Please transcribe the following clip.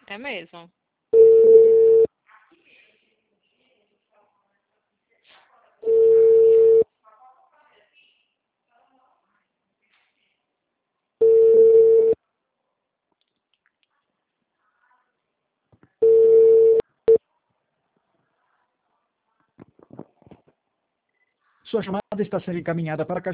É mesmo. Sua chamada está sendo encaminhada para a caixa